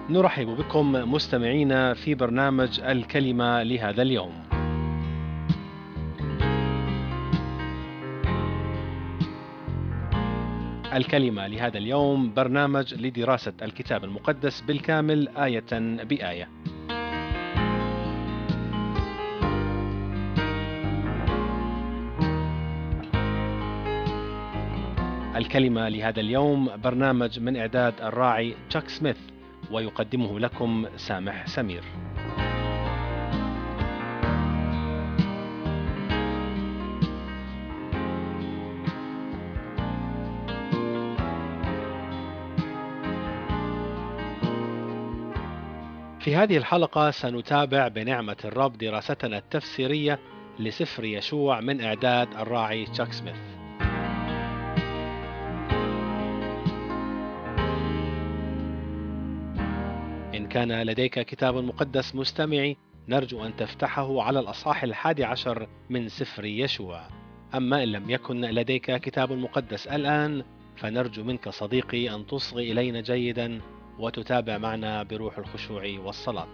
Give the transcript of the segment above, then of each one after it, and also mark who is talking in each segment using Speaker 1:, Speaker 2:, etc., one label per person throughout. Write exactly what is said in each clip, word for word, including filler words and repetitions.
Speaker 1: نرحب بكم مستمعينا في برنامج الكلمة لهذا اليوم. الكلمة لهذا اليوم برنامج لدراسة الكتاب المقدس بالكامل آية بآية. الكلمة لهذا اليوم برنامج من إعداد الراعي تشاك سميث، ويقدمه لكم سامح سمير. في هذه الحلقة سنتابع بنعمة الرب دراستنا التفسيرية لسفر يشوع من إعداد الراعي تشاك سميث. إن كان لديك كتاب مقدس مستمعي، نرجو أن تفتحه على الأصحاح الحادي عشر من سفر يشوع. أما إن لم يكن لديك كتاب مقدس الآن، فنرجو منك صديقي أن تصغي إلينا جيدا وتتابع معنا بروح الخشوع والصلاة.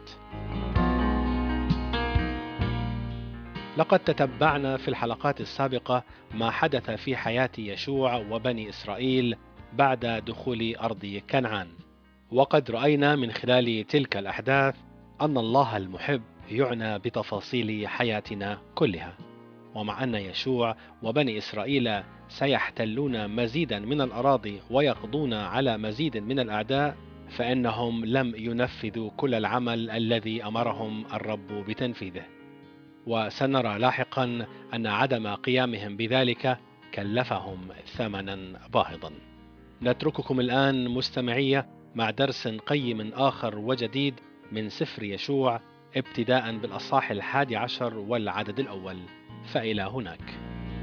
Speaker 1: لقد تتبعنا في الحلقات السابقة ما حدث في حياة يشوع وبني إسرائيل بعد دخول أرض كنعان، وقد رأينا من خلال تلك الأحداث أن الله المحب يعنى بتفاصيل حياتنا كلها. ومع أن يشوع وبني إسرائيل سيحتلون مزيدا من الأراضي ويقضون على مزيد من الأعداء، فإنهم لم ينفذوا كل العمل الذي أمرهم الرب بتنفيذه. وسنرى لاحقا أن عدم قيامهم بذلك كلفهم ثمنا باهظا. نترككم الآن مستمعية مع درس قيم آخر وجديد من سفر يشوع، ابتداء بالأصحاح الحادي عشر والعدد الأول. فإلى هناك.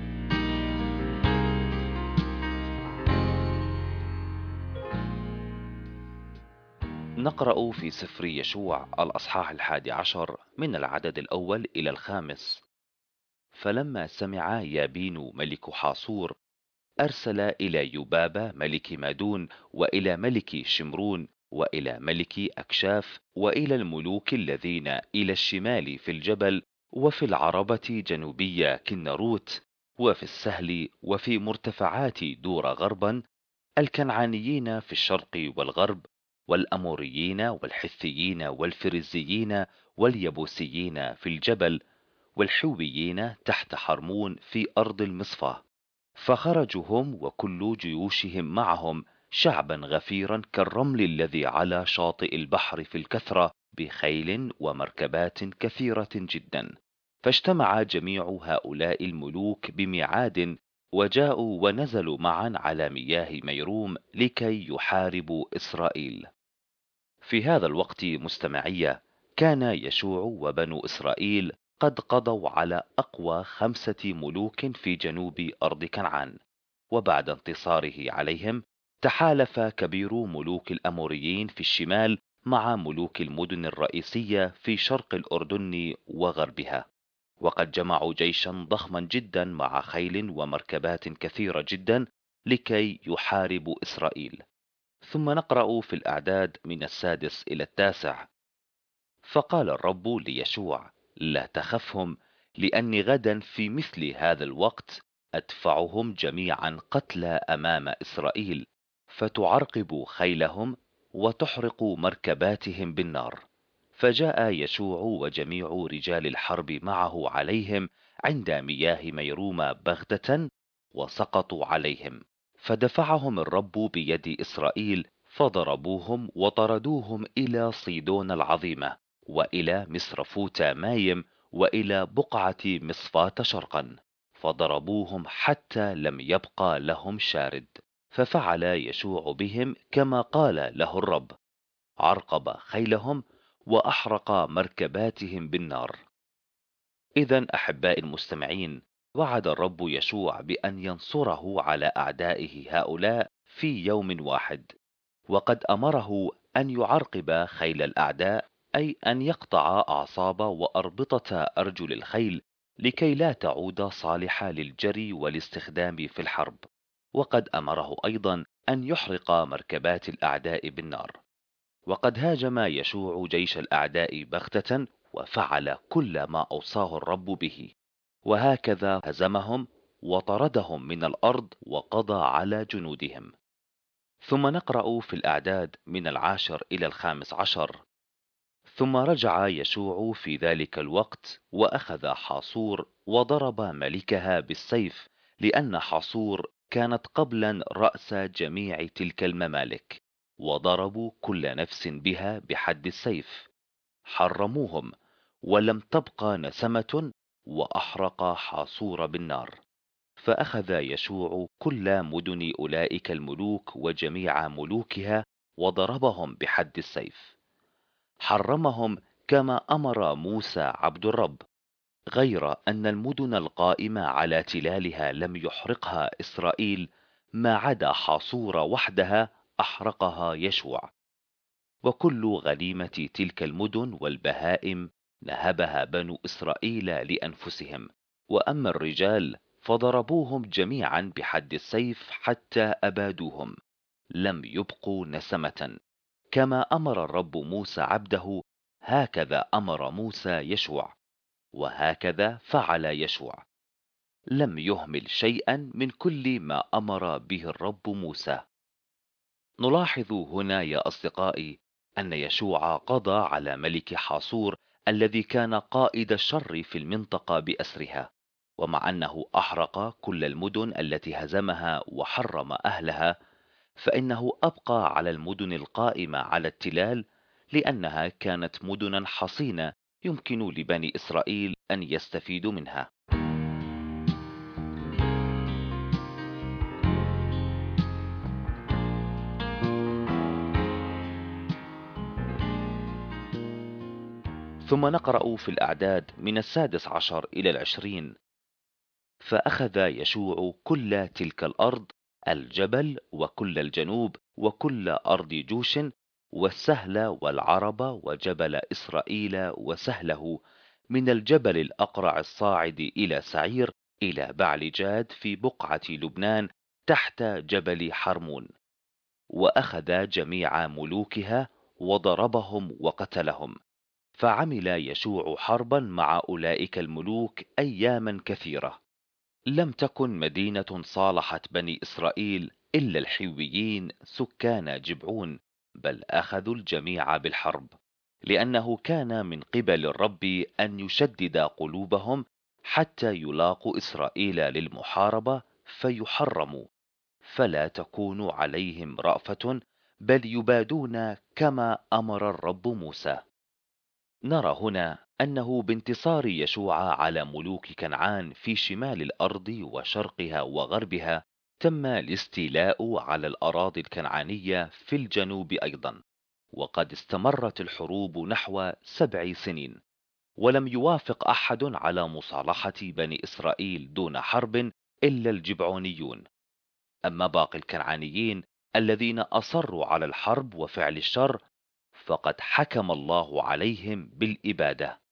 Speaker 2: نقرأ في سفر يشوع الأصحاح الحادي عشر من العدد الأول إلى الخامس. فلما سمع يابين ملك حاصور أرسل إلى يبابة ملك مادون وإلى ملك شمرون وإلى ملك أكشاف وإلى الملوك الذين إلى الشمال في الجبل وفي العربة جنوبية كنروت وفي السهل وفي مرتفعات دور غربا، الكنعانيين في الشرق والغرب، والأموريين والحثيين والفريزيين واليبوسيين في الجبل، والحويين تحت حرمون في أرض المصفى. فخرجوا هم وكل جيوشهم معهم شعبا غفيرا كالرمل الذي على شاطئ البحر في الكثرة، بخيل ومركبات كثيرة جدا. فاجتمع جميع هؤلاء الملوك بميعاد، وجاءوا ونزلوا معا على مياه ميروم لكي يحاربوا إسرائيل. في هذا الوقت مستمعية كان يشوع وبنو إسرائيل قد قضوا على أقوى خمسة ملوك في جنوب أرض كنعان، وبعد انتصاره عليهم تحالف كبير ملوك الأموريين في الشمال مع ملوك المدن الرئيسية في شرق الأردن وغربها، وقد جمعوا جيشا ضخما جدا مع خيل ومركبات كثيرة جدا لكي يحاربوا إسرائيل. ثم نقرأ في الأعداد من السادس إلى التاسع. فقال الرب ليشوع: لا تخفهم، لأني غدا في مثل هذا الوقت أدفعهم جميعا قتلى أمام إسرائيل، فتعرقب خيلهم وتحرق مركباتهم بالنار. فجاء يشوع وجميع رجال الحرب معه عليهم عند مياه ميروم بغتة، وسقطوا عليهم، فدفعهم الرب بيد إسرائيل، فضربوهم وطردوهم إلى صيدون العظيمة وإلى مصرفوت مايم وإلى بقعة مصفاة شرقا، فضربوهم حتى لم يبقى لهم شارد. ففعل يشوع بهم كما قال له الرب، عرقب خيلهم وأحرق مركباتهم بالنار. إذا أحبائي المستمعين، وعد الرب يشوع بأن ينصره على أعدائه هؤلاء في يوم واحد، وقد أمره أن يعرقب خيل الأعداء، أي أن يقطع أعصاب وأربطة أرجل الخيل لكي لا تعود صالحة للجري والاستخدام في الحرب. وقد أمره أيضا أن يحرق مركبات الأعداء بالنار. وقد هاجم يشوع جيش الأعداء بغتة وفعل كل ما أوصاه الرب به، وهكذا هزمهم وطردهم من الأرض وقضى على جنودهم. ثم نقرأ في الأعداد من العاشر إلى الخامس عشر: ثم رجع يشوع في ذلك الوقت وأخذ حاصور وضرب ملكها بالسيف، لأن حاصور كانت قبلا رأس جميع تلك الممالك، وضربوا كل نفس بها بحد السيف، حرموهم ولم تبق نسمة، وأحرق حاصور بالنار. فأخذ يشوع كل مدن أولئك الملوك وجميع ملوكها وضربهم بحد السيف، حرمهم كما أمر موسى عبد الرب، غير أن المدن القائمة على تلالها لم يحرقها إسرائيل، ما عدا حاصور وحدها أحرقها يشوع. وكل غنيمة تلك المدن والبهائم نهبها بنو إسرائيل لأنفسهم، وأما الرجال فضربوهم جميعا بحد السيف حتى أبادوهم، لم يبقوا نسمة، كما أمر الرب موسى عبده، هكذا أمر موسى يشوع، وهكذا فعل يشوع، لم يهمل شيئا من كل ما أمر به الرب موسى. نلاحظ هنا يا أصدقائي أن يشوع قضى على ملك حاصور الذي كان قائد الشر في المنطقة بأسرها، ومع أنه أحرق كل المدن التي هزمها وحرم أهلها، فإنه أبقى على المدن القائمة على التلال، لأنها كانت مدنا حصينة يمكن لبني إسرائيل أن يستفيدوا منها. ثم نقرأ في الأعداد من السادس عشر إلى العشرين: فأخذ يشوع كل تلك الأرض، الجبل وكل الجنوب وكل أرض جوش، والسهل والعرب وجبل إسرائيل وسهله، من الجبل الأقرع الصاعد إلى سعير إلى بعل جاد في بقعة لبنان تحت جبل حرمون، وأخذ جميع ملوكها وضربهم وقتلهم. فعمل يشوع حربا مع أولئك الملوك أياما كثيرة. لم تكن مدينة صالحت بني إسرائيل إلا الحويين سكان جبعون، بل أخذوا الجميع بالحرب، لأنه كان من قبل الرب أن يشدد قلوبهم حتى يلاقوا إسرائيل للمحاربة فيحرموا، فلا تكون عليهم رأفة، بل يبادون كما أمر الرب موسى. نرى هنا أنه بانتصار يشوع على ملوك كنعان في شمال الأرض وشرقها وغربها، تم الاستيلاء على الأراضي الكنعانية في الجنوب أيضا، وقد استمرت الحروب نحو سبع سنين، ولم يوافق أحد على مصالحة بني إسرائيل دون حرب إلا الجبعونيون. أما باقي الكنعانيين الذين أصروا على الحرب وفعل الشر، فقد حكم الله عليهم بالإبادة.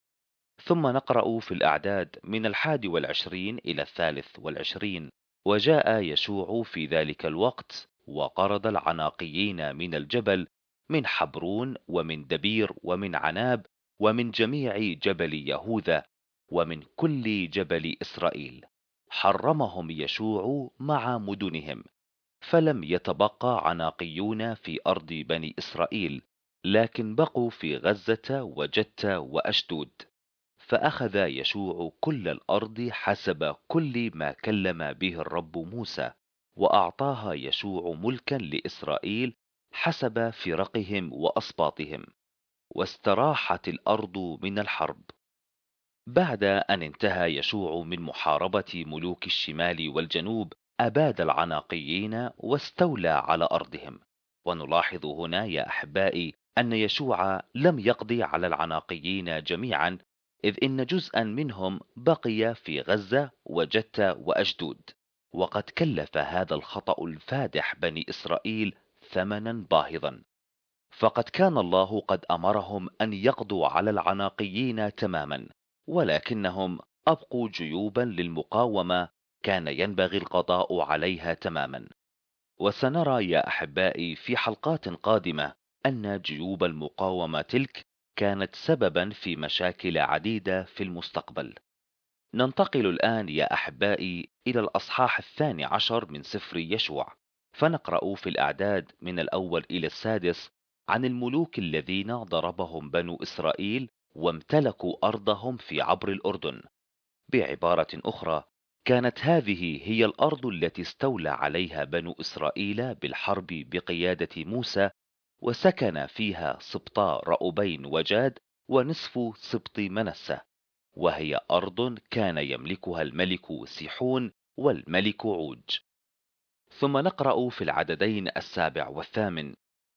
Speaker 2: ثم نقرأ في الأعداد من الحادي والعشرين إلى الثالث والعشرين: وجاء يشوع في ذلك الوقت وقرض العناقيين من الجبل، من حبرون ومن دبير ومن عناب ومن جميع جبل يهوذا ومن كل جبل إسرائيل، حرمهم يشوع مع مدنهم، فلم يتبقى عناقيون في أرض بني إسرائيل، لكن بقوا في غزة وجت وأشدود. فأخذ يشوع كل الأرض حسب كل ما كلم به الرب موسى، وأعطاها يشوع ملكا لإسرائيل حسب فرقهم وأسباطهم، واستراحت الأرض من الحرب. بعد أن انتهى يشوع من محاربة ملوك الشمال والجنوب، أباد العناقيين واستولى على أرضهم. ونلاحظ هنا يا أحبائي أن يشوع لم يقضي على العناقيين جميعا، إذ إن جزءا منهم بقي في غزة وجت وأشدود، وقد كلف هذا الخطأ الفادح بني إسرائيل ثمنا باهظا. فقد كان الله قد أمرهم أن يقضوا على العناقيين تماما، ولكنهم أبقوا جيوبا للمقاومة كان ينبغي القضاء عليها تماما. وسنرى يا أحبائي في حلقات قادمة أن جيوب المقاومة تلك كانت سببا في مشاكل عديدة في المستقبل. ننتقل الآن يا أحبائي إلى الأصحاح الثاني عشر من سفر يشوع، فنقرأ في الأعداد من الأول إلى السادس عن الملوك الذين ضربهم بنو إسرائيل وامتلكوا أرضهم في عبر الأردن. بعبارة أخرى، كانت هذه هي الأرض التي استولى عليها بنو إسرائيل بالحرب بقيادة موسى، وسكن فيها سبطا رأوبين وجاد ونصف سبط منسى، وهي أرض كان يملكها الملك سيحون والملك عوج. ثم نقرأ في العددين السابع والثامن: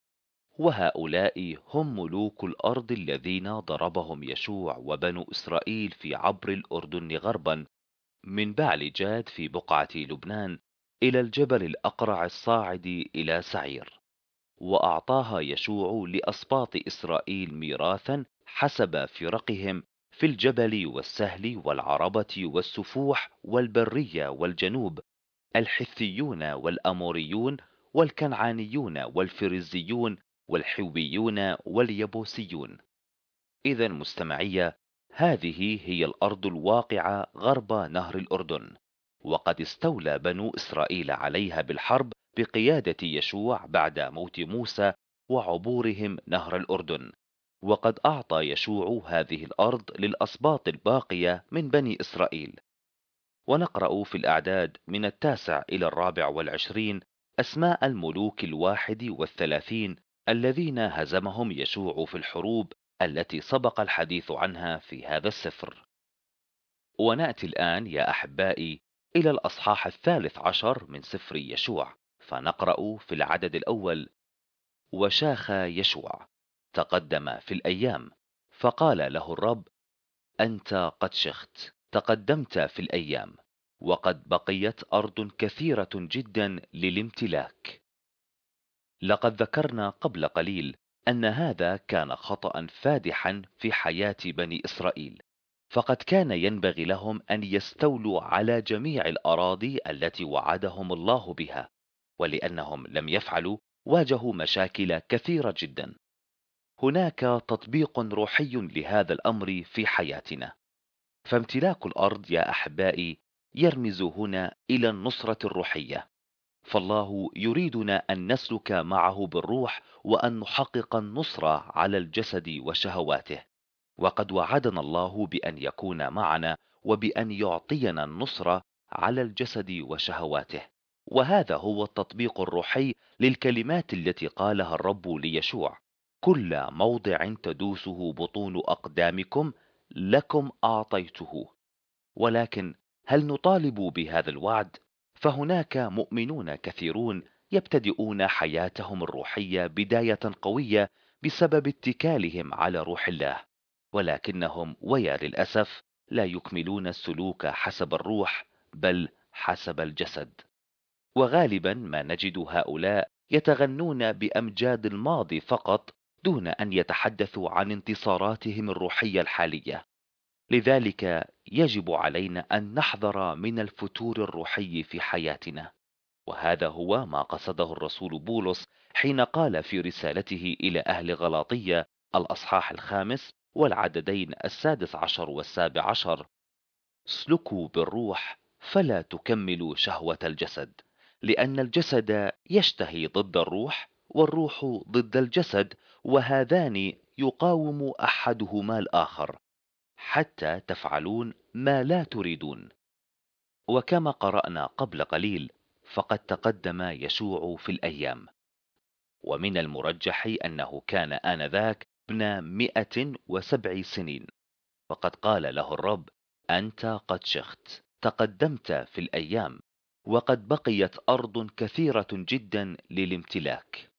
Speaker 2: وهؤلاء هم ملوك الأرض الذين ضربهم يشوع وبنو إسرائيل في عبر الأردن غربا، من بعل جاد في بقعة لبنان إلى الجبل الأقرع الصاعد إلى سعير. وأعطاها يشوع لأسباط إسرائيل ميراثا حسب فرقهم في الجبل والسهل والعربة والسفوح والبرية والجنوب، الحثيون والأموريون والكنعانيون والفريزيون والحويون واليبوسيون. إذا مستمعية، هذه هي الأرض الواقعة غرب نهر الأردن، وقد استولى بنو إسرائيل عليها بالحرب بقيادة يشوع بعد موت موسى وعبورهم نهر الأردن. وقد أعطى يشوع هذه الأرض للأسباط الباقية من بني إسرائيل. ونقرأ في الأعداد من التاسع إلى الرابع والعشرين أسماء الملوك الواحد والثلاثين الذين هزمهم يشوع في الحروب التي سبق الحديث عنها في هذا السفر. ونأتي الآن يا أحبائي إلى الأصحاح الثالث عشر من سفر يشوع، فنقرأ في العدد الأول: وشاخ يشوع تقدم في الأيام، فقال له الرب: أنت قد شخت، تقدمت في الأيام، وقد بقيت أرض كثيرة جدا للامتلاك. لقد ذكرنا قبل قليل أن هذا كان خطأ فادحا في حياة بني إسرائيل، فقد كان ينبغي لهم أن يستولوا على جميع الأراضي التي وعدهم الله بها، ولأنهم لم يفعلوا واجهوا مشاكل كثيرة جدا. هناك تطبيق روحي لهذا الأمر في حياتنا، فامتلاك الأرض يا أحبائي يرمز هنا إلى النصرة الروحية، فالله يريدنا أن نسلك معه بالروح وأن نحقق النصرة على الجسد وشهواته. وقد وعدنا الله بأن يكون معنا وبأن يعطينا النصرة على الجسد وشهواته. وهذا هو التطبيق الروحي للكلمات التي قالها الرب ليشوع: كل موضع تدوسه بطون أقدامكم لكم أعطيته. ولكن هل نطالب بهذا الوعد؟ فهناك مؤمنون كثيرون يبتدئون حياتهم الروحية بداية قوية بسبب اتكالهم على روح الله، ولكنهم ويا للأسف لا يكملون السلوك حسب الروح بل حسب الجسد. وغالبا ما نجد هؤلاء يتغنون بأمجاد الماضي فقط دون أن يتحدثوا عن انتصاراتهم الروحية الحالية. لذلك يجب علينا أن نحذر من الفتور الروحي في حياتنا، وهذا هو ما قصده الرسول بولس حين قال في رسالته إلى أهل غلاطية الأصحاح الخامس والعددين السادس عشر والسابع عشر: اسلكوا بالروح فلا تكملوا شهوة الجسد، لأن الجسد يشتهي ضد الروح والروح ضد الجسد، وهذان يقاوم أحدهما الآخر حتى تفعلون ما لا تريدون. وكما قرأنا قبل قليل، فقد تقدم يشوع في الأيام، ومن المرجح أنه كان آنذاك ابن مئة وسبع سنين، فقد قال له الرب: أنت قد شخت، تقدمت في الأيام، وقد بقيت أرض كثيرة جدا للامتلاك.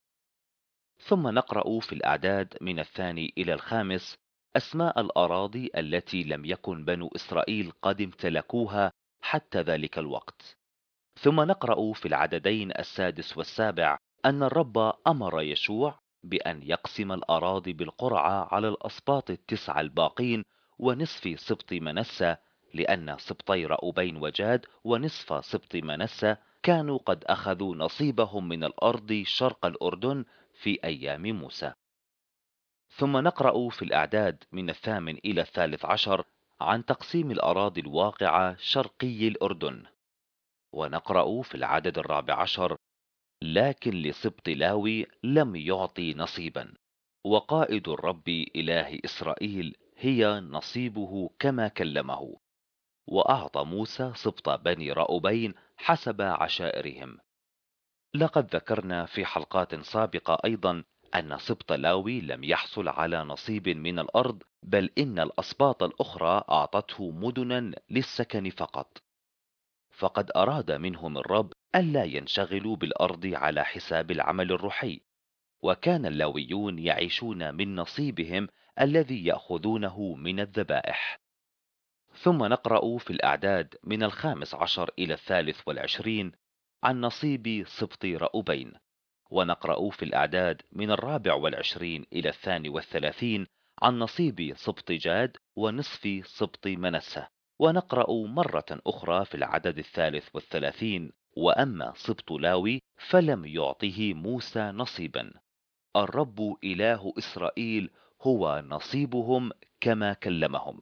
Speaker 2: ثم نقرأ في الأعداد من الثاني إلى الخامس أسماء الأراضي التي لم يكن بنو إسرائيل قد امتلكوها حتى ذلك الوقت. ثم نقرأ في العددين السادس والسابع أن الرب أمر يشوع بأن يقسم الأراضي بالقرعة على الأسباط التسعة الباقين ونصف سبط منسى، لأن سبطي رأوبين وجاد ونصف سبط منسى كانوا قد أخذوا نصيبهم من الأرض شرق الأردن في أيام موسى. ثم نقرأ في الأعداد من الثامن إلى الثالث عشر عن تقسيم الأراضي الواقعة شرقي الأردن. ونقرأ في العدد الرابع عشر: لكن لسبط لاوي لم يعطي نصيبا، وقائد الرب إله إسرائيل هي نصيبه كما كلمه. وأعطى موسى سبط بني رأوبين حسب عشائرهم. لقد ذكرنا في حلقات سابقة أيضا أن سبط لاوي لم يحصل على نصيب من الأرض، بل إن الأسباط الأخرى أعطته مدنا للسكن فقط. فقد أراد منهم الرب ألا ينشغلوا بالأرض على حساب العمل الروحي، وكان اللاويون يعيشون من نصيبهم الذي يأخذونه من الذبائح. ثم نقرأ في الأعداد من الخامس عشر إلى الثالث والعشرين عن نصيب سبط رأوبين. ونقرأ في الأعداد من الرابع والعشرين إلى الثاني والثلاثين عن نصيب سبط جاد ونصف سبط منسة. ونقرأ مرة أخرى في العدد الثالث والثلاثين: وأما سبط لاوي فلم يعطه موسى نصيبا، الرب إله إسرائيل هو نصيبهم كما كلمهم.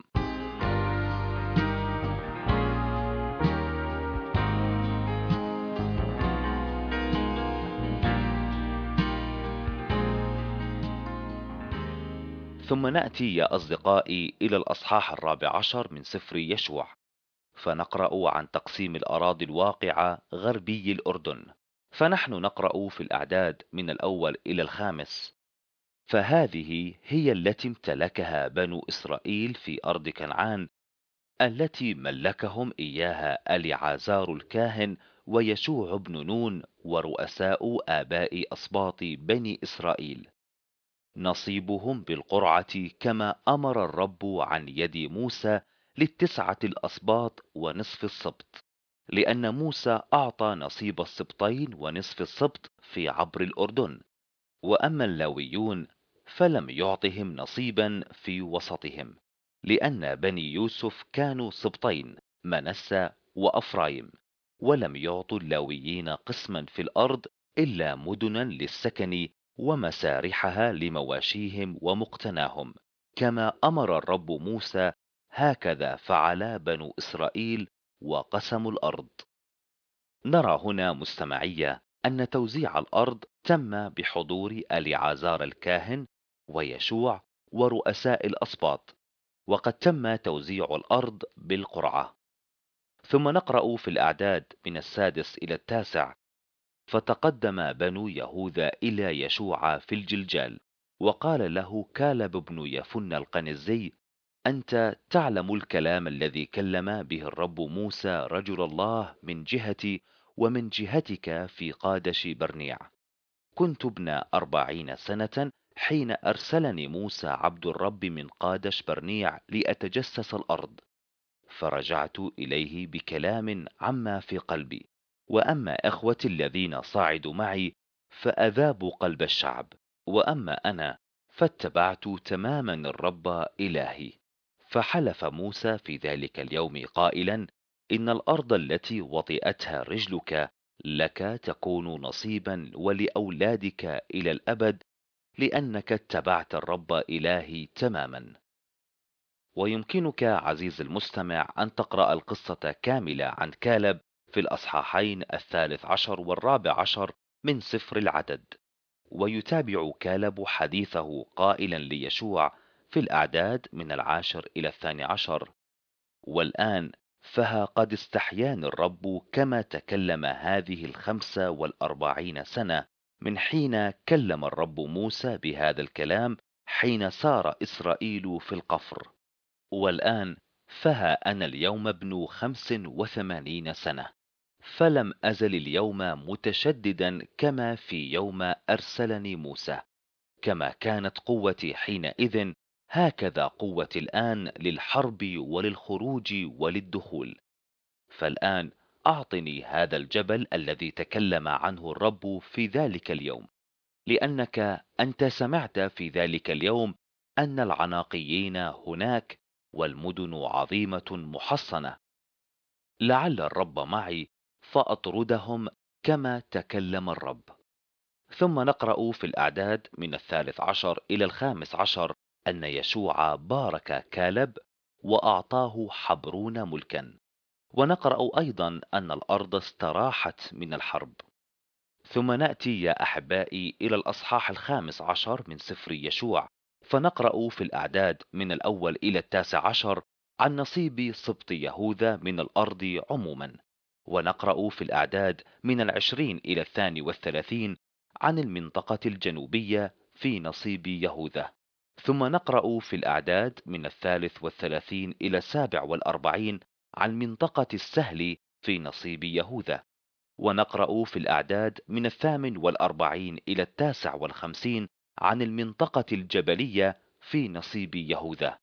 Speaker 2: ثم نأتي يا أصدقائي إلى الأصحاح الرابع عشر من سفر يشوع، فنقرأ عن تقسيم الأراضي الواقعة غربي الأردن. فنحن نقرأ في الأعداد من الأول إلى الخامس: فهذه هي التي امتلكها بنو إسرائيل في أرض كنعان، التي ملكهم إياها أليعازار الكاهن ويشوع بن نون ورؤساء آباء أسباط بني إسرائيل. نصيبهم بالقرعة كما أمر الرب عن يد موسى للتسعة الأسباط ونصف السبط، لأن موسى أعطى نصيب السبطين ونصف السبط في عبر الأردن. وأما اللاويون فلم يعطهم نصيبا في وسطهم، لأن بني يوسف كانوا سبطين منسى وأفرايم، ولم يعطوا اللاويين قسما في الأرض إلا مدنا للسكن ومسارحها لمواشيهم ومقتناهم، كما أمر الرب موسى، هكذا فعل بنو إسرائيل وقسموا الأرض. نرى هنا مستمعية أن توزيع الأرض تم بحضور أليعازار الكاهن ويشوع ورؤساء الأسباط، وقد تم توزيع الأرض بالقرعة. ثم نقرأ في الأعداد من السادس إلى التاسع: فتقدم بنو يهوذا إلى يشوع في الجلجال، وقال له كالب بن يفن القنزي: أنت تعلم الكلام الذي كلم به الرب موسى رجل الله من جهتي ومن جهتك في قادش برنيع. كنت ابن أربعين سنة حين أرسلني موسى عبد الرب من قادش برنيع لأتجسس الأرض، فرجعت إليه بكلام عما في قلبي. وأما إخوتي الذين صعدوا معي فأذابوا قلب الشعب، وأما أنا فاتبعت تماما الرب إلهي. فحلف موسى في ذلك اليوم قائلا: إن الأرض التي وطئتها رجلك لك تكون نصيبا ولأولادك إلى الأبد، لأنك اتبعت الرب إلهي تماما. ويمكنك عزيز المستمع أن تقرأ القصة كاملة عن كالب في الأصحاحين الثالث عشر والرابع عشر من سفر العدد. ويتابع كالب حديثه قائلا ليشوع في الأعداد من العاشر إلى الثاني عشر: والآن فها قد استحياني الرب كما تكلم هذه الخمسة والأربعين سنة من حين كلم الرب موسى بهذا الكلام حين سار إسرائيل في القفر. والآن فها أنا اليوم ابن خمس وثمانين سنة، فلم أزل اليوم متشددا كما في يوم أرسلني موسى. كما كانت قوتي حينئذ هكذا قوتي الآن للحرب وللخروج وللدخول. فالآن أعطني هذا الجبل الذي تكلم عنه الرب في ذلك اليوم، لأنك أنت سمعت في ذلك اليوم أن العناقيين هناك والمدن عظيمة محصنة. لعل الرب معي فأطردهم كما تكلم الرب. ثم نقرأ في الأعداد من الثالث عشر إلى الخامس عشر أن يشوع بارك كالب وأعطاه حبرون ملكا. ونقرأ أيضا أن الأرض استراحت من الحرب. ثم نأتي يا أحبائي إلى الأصحاح الخامس عشر من سفر يشوع، فنقرأ في الأعداد من الأول إلى التاسع عشر عن نصيب سبط يهوذا من الأرض عموما. ونقرأ في الأعداد من العشرين إلى الثاني والثلاثين عن المنطقة الجنوبية في نصيب يهوذا. ثم نقرأ في الأعداد من الثالث والثلاثين إلى السابع والأربعين عن منطقة السهل في نصيب يهوذا. ونقرأ في الأعداد من الثامن والأربعين إلى التاسع والخمسين عن المنطقة الجبلية في نصيب يهوذا.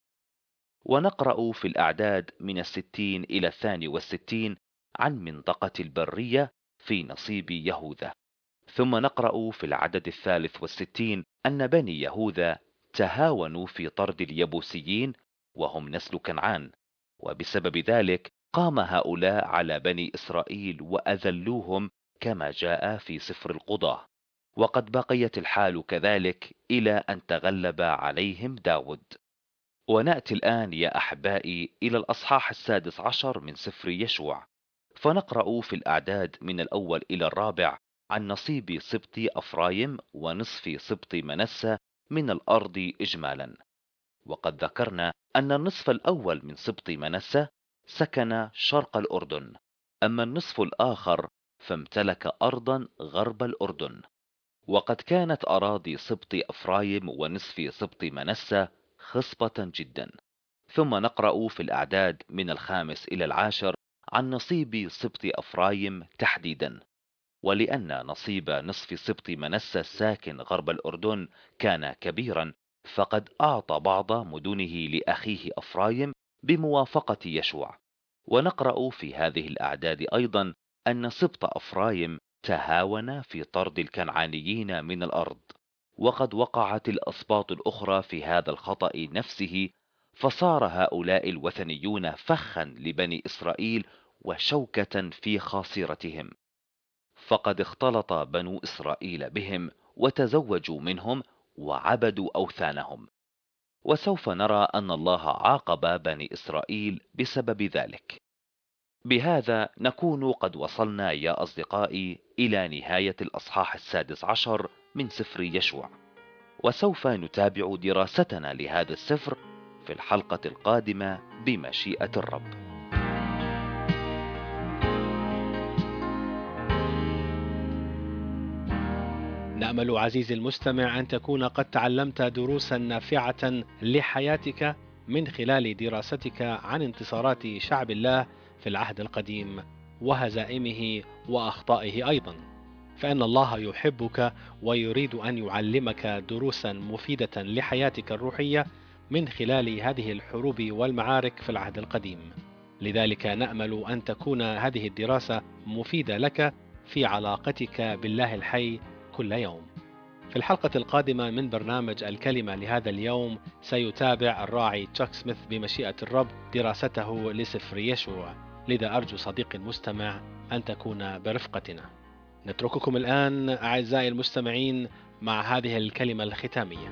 Speaker 2: ونقرأ في الأعداد من الستين إلى الثاني والستين عن منطقة البرية في نصيب يهوذا. ثم نقرأ في العدد الثالث والستين أن بني يهوذا تهاونوا في طرد اليبوسيين وهم نسل كنعان، وبسبب ذلك قام هؤلاء على بني إسرائيل وأذلوهم كما جاء في سفر القضاة. وقد بقيت الحال كذلك إلى أن تغلب عليهم داود. ونأتي الآن يا أحبائي إلى الأصحاح السادس عشر من سفر يشوع، فنقرأ في الأعداد من الأول إلى الرابع عن نصيب سبط أفرايم ونصف سبط منسى من الأرض إجمالا. وقد ذكرنا أن النصف الأول من سبط منسى سكن شرق الأردن، أما النصف الآخر فامتلك أرضا غرب الأردن. وقد كانت أراضي سبط أفرايم ونصف سبط منسى خصبة جدا. ثم نقرأ في الأعداد من الخامس إلى العاشر عن نصيب سبط أفرايم تحديدا. ولأن نصيب نصف سبط منسى الساكن غرب الأردن كان كبيرا، فقد أعطى بعض مدنه لأخيه أفرايم بموافقة يشوع. ونقرأ في هذه الأعداد أيضا أن سبط أفرايم تهاون في طرد الكنعانيين من الأرض، وقد وقعت الأسباط الأخرى في هذا الخطأ نفسه، فصار هؤلاء الوثنيون فخا لبني إسرائيل وشوكة في خاصرتهم، فقد اختلط بنو إسرائيل بهم وتزوجوا منهم وعبدوا أوثانهم. وسوف نرى أن الله عاقب بني إسرائيل بسبب ذلك. بهذا نكون قد وصلنا يا أصدقائي إلى نهاية الأصحاح السادس عشر من سفر يشوع، وسوف نتابع دراستنا لهذا السفر في الحلقة القادمة بمشيئة الرب.
Speaker 1: نأمل عزيزي المستمع أن تكون قد تعلمت دروسا نافعة لحياتك من خلال دراستك عن انتصارات شعب الله في العهد القديم وهزائمه وأخطائه أيضا، فإن الله يحبك ويريد أن يعلمك دروسا مفيدة لحياتك الروحية من خلال هذه الحروب والمعارك في العهد القديم. لذلك نأمل أن تكون هذه الدراسة مفيدة لك في علاقتك بالله الحي كل يوم. في الحلقة القادمة من برنامج الكلمة لهذا اليوم سيتابع الراعي تشاك سميث بمشيئة الرب دراسته لسفر يشوع، لذا أرجو صديقي المستمع أن تكون برفقتنا. نترككم الآن أعزائي المستمعين مع هذه الكلمة الختامية.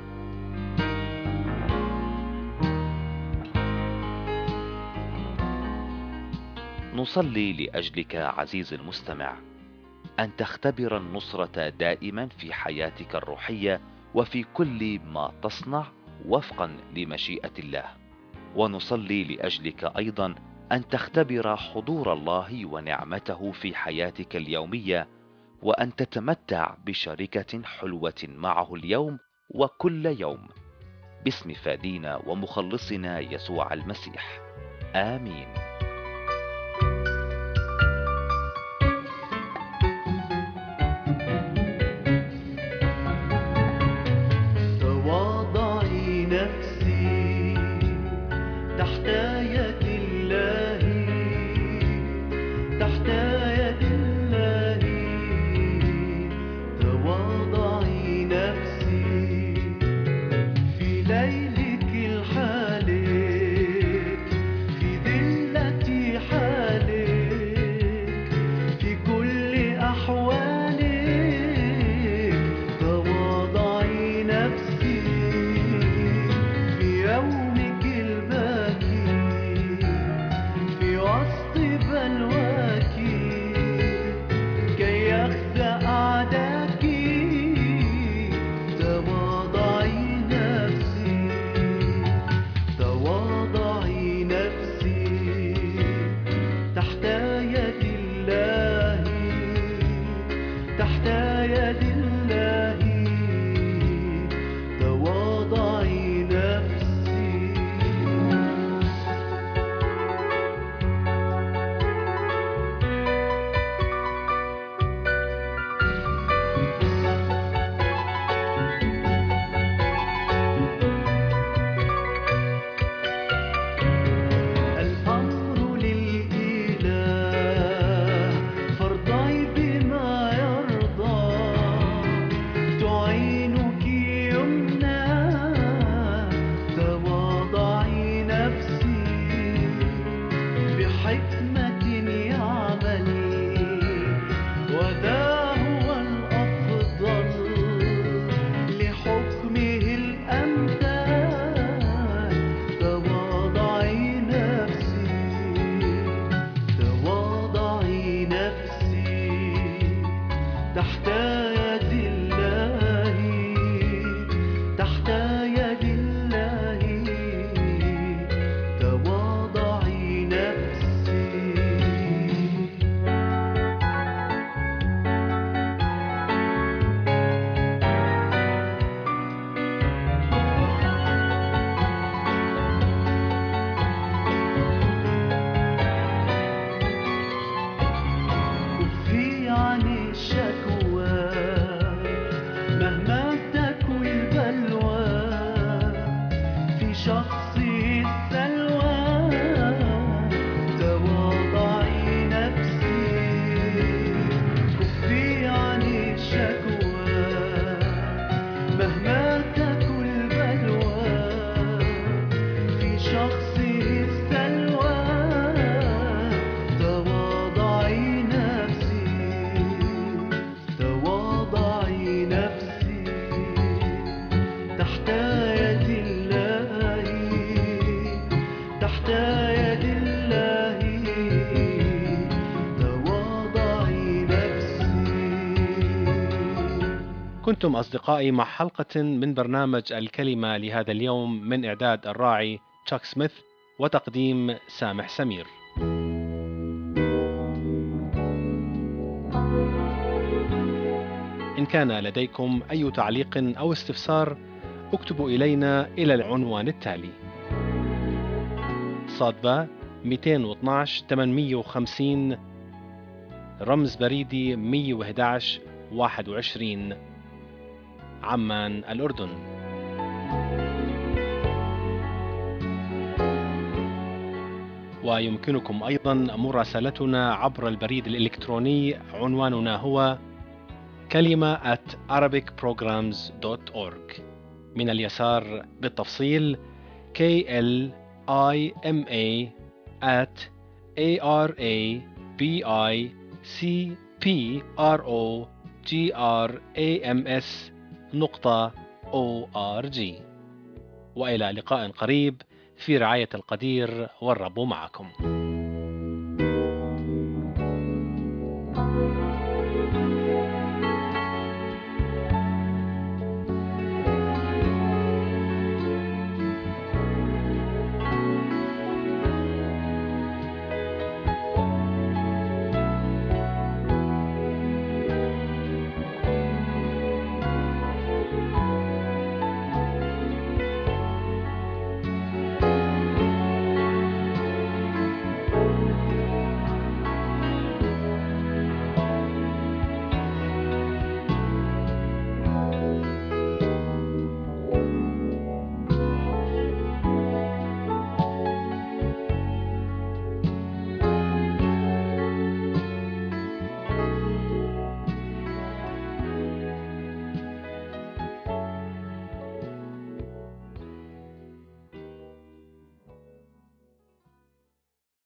Speaker 2: نصلي لأجلك عزيزي المستمع أن تختبر النصرة دائما في حياتك الروحية وفي كل ما تصنع وفقا لمشيئة الله. ونصلي لأجلك أيضا أن تختبر حضور الله ونعمته في حياتك اليومية، وأن تتمتع بشركة حلوة معه اليوم وكل يوم، باسم فادينا ومخلصنا يسوع المسيح، آمين.
Speaker 3: تواضعي نفسي تحت يد الله، تحت يد الله. تواضعي نفسي في ليلك الحالك، في ظل
Speaker 1: كنتم أصدقائي مع حلقة من برنامج الكلمة لهذا اليوم من إعداد الراعي تشاك سميث وتقديم سامح سمير. إن كان لديكم أي تعليق أو استفسار اكتبوا إلينا إلى العنوان التالي: صادبة مئتين واثناشر ثمانمئة وخمسين، رمز بريدي مئة وأحد عشر واحد وعشرين، عمان الأردن. ويمكنكم أيضا مراسلتنا عبر البريد الإلكتروني، عنواننا هو كلمة at arabic programs dot org. من اليسار بالتفصيل K L I M A at A R A B I C P R O G R A M S نقطة O R G. وإلى لقاء قريب في رعاية القدير، والرب معكم.